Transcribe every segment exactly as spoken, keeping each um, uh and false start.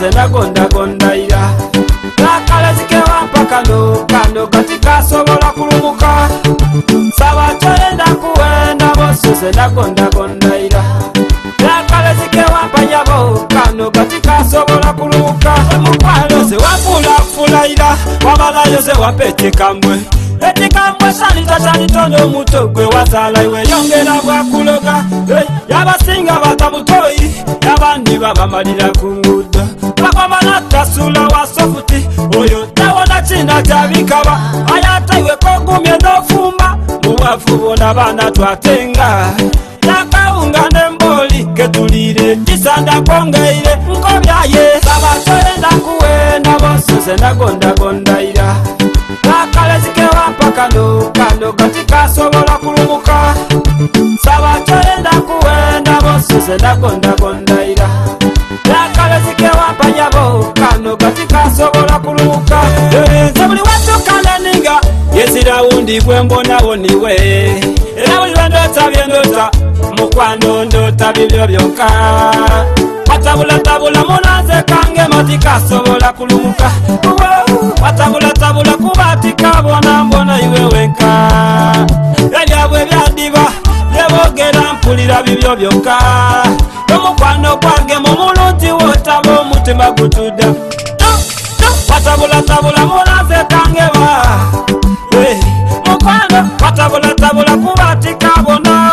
bose nagonda gondaira nakale zikewa mpaka no kano kati kasobola kulumuka saba choenda kuwenda bose nagonda gondaira nakale zikewa mpanyabo kano kati kasobola kulumuka mukwalo se wafula fulaira wabalayo se wapete kamwe eti kamwe sanita sanitono mutogwe wazala iwe yongera bwakuloga yabasinga batabutoyi yabandi babamalira kungudo bakoma natasula wasofuti oyo tawona china chabikaba ayataiwe kogumye nofumba muwafu bona bana twatenga nakaunga nemboli ketulire kisanda kongeire nkobyaye sabatoenda kuwenda bose nagonda gondaira nakale zikewa mpaka no kano katika sobola kulumuka sabatoenda kuwenda bose nagonda gondaira nakale zikewa mpanyabo kano katika sobola kulumuka zabuli watu kananinga yesira undi kwembona woniwe era buli ndota byendota mukwano ndota bibyo byonka watabula tabula munaze kange matika sobola kulumuka watabula tabula kubatika bona mbona iwe wenka ebyabwe byadiba yebogera mpulira bibyo byonka omukwano kwange mu mulungi wotabo omutima gutuda watabula tabula munaze kange ba mukwano watabula tabula kubatika bona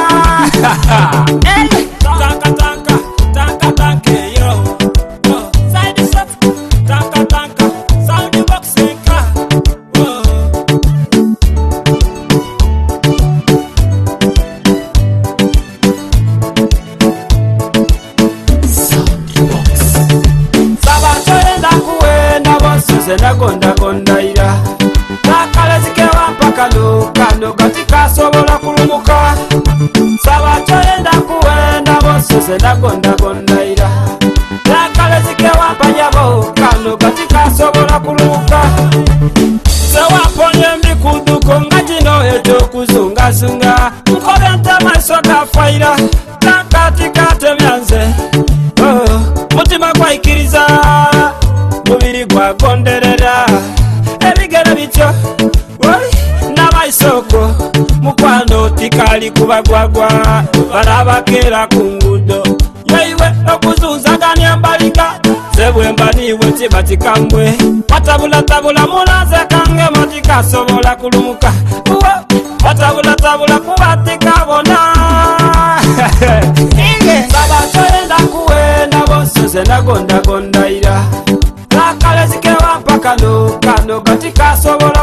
tanka tanka tanka tanka yo side shot tanka tanka sound box ka sound box sabatoenda kuwenda bose nagonda gondaira nakale zikewa mpaka no kano katika sobola kulumuka sabatoenda kuwenda bose nagonda gondaira nakale zikewa mpanyabo kano katika sobola kulumuka sewaponye mbikuduko ngajino ejo kuzungazunga nkobente maiso gafaira nakatika temyanze oh, mutima gwaikiriza mubiri gwagonderera ebigere bityo n'abaisoko mukwano tikali kubagwagwa barabakera kungudo yeiwe okuzunzaganya mbalika sebwemba niwe tibatikambwe watabula tabula mulaze kange matika sobola kulumuka watabula tabula kubatika bona sabatoenda kuwenda bose nagonda gondaira nakale zikewa mpaka no kano katika sobola